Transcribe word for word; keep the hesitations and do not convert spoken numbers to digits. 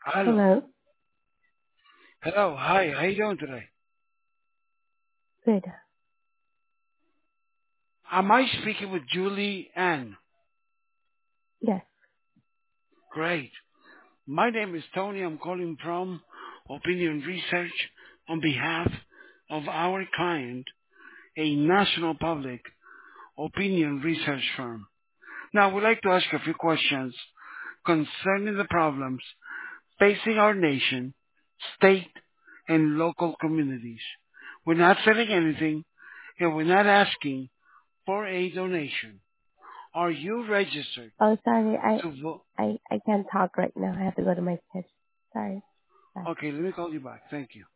Hello. Hello. Hello. Hi. How you doing today? Good. Am I speaking with Julie Ann? Yes. Great. My name is Tony. I'm calling from Opinion Research on behalf of our client, a national public opinion research firm. Now, we'd like to ask a few questions concerning the problems facing our nation, state, and local communities. We're not selling anything, and we're not asking for a donation. Are you registered Oh, sorry. I to vote? I I can't talk right now. I have to go to my kids. Sorry. Bye. Okay, let me call you back. Thank you.